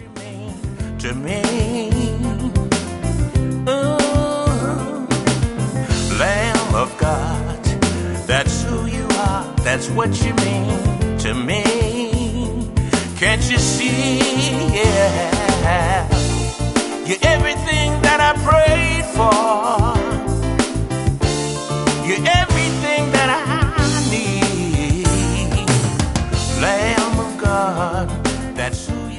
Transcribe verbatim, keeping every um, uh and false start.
you mean to me. Ooh, Lamb of God, that's who you are, that's what you mean to me. Can't you see, yeah, you're everything that I prayed for. You're everything that I need. Lamb of God, that's who you are.